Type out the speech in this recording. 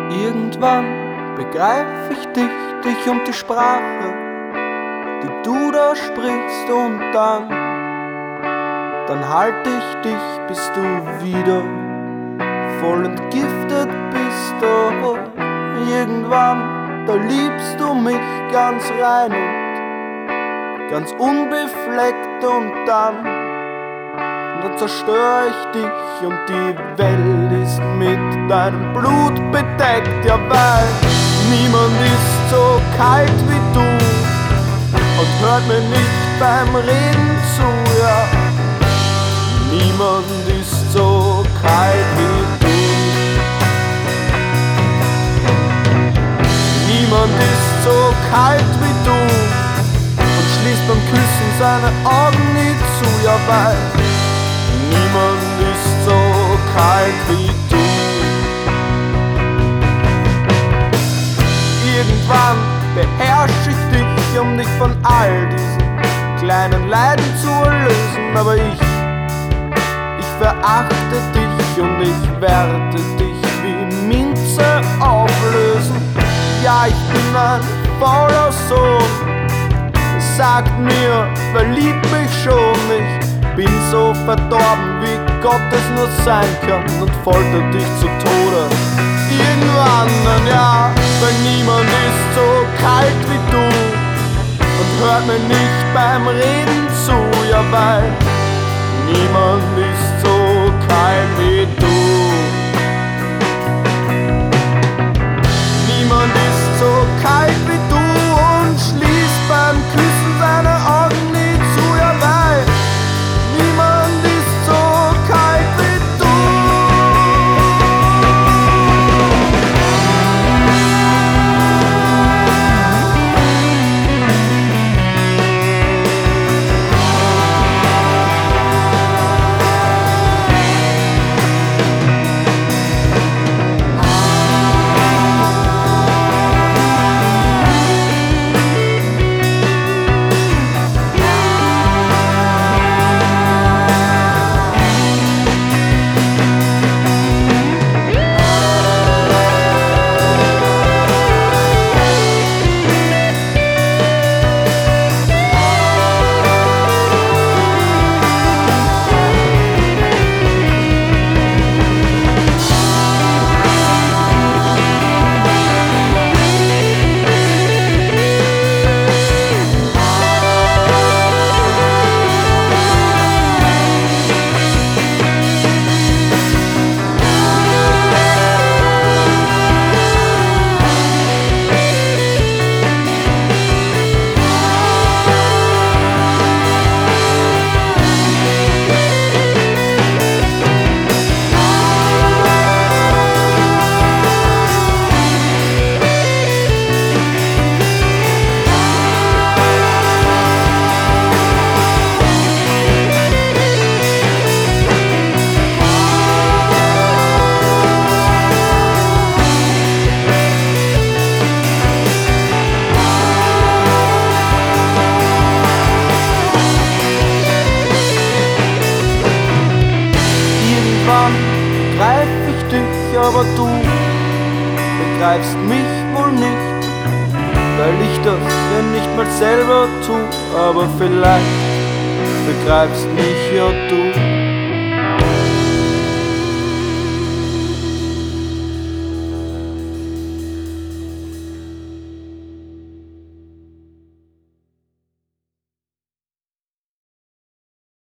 Irgendwann begreif ich dich und die Sprache, die du da sprichst, und dann halt ich dich, bis du wieder voll entgiftet bist. Oh, irgendwann, da liebst du mich ganz rein und ganz unbefleckt, und dann zerstör ich dich und die Welt ist mit deinem Blut bedeckt. Ja, weil niemand ist so kalt wie du und hört mir nicht beim Reden zu. Ja, niemand ist so kalt wie du. Niemand ist so kalt wie du und schließt beim Küssen seine Augen nie zu. Ja, weil niemand ist so kalt wie du. Irgendwann beherrsche ich dich, um dich von all diesen kleinen Leiden zu erlösen. Aber ich verachte dich und ich werde dich wie Minze auflösen. Ja, ich bin ein fauler Sohn, sagt mir, verlieb mich schon. Ich bin so verdorben, wie Gott es nur sein kann, und folter dich zu Tode irgendwann. Ja, weil niemand ist so kalt wie du und hört mir nicht beim Reden zu. Ja, weil niemand ist so kalt wie du. Niemand ist so kalt wie du und schließt beim Küssen seine Augen nie zu. Ja, weil niemand ist so kalt wie du. Begreif ich dich, aber du begreifst mich wohl nicht, weil ich das ja nicht mal selber tu. Aber vielleicht begreifst mich ja du.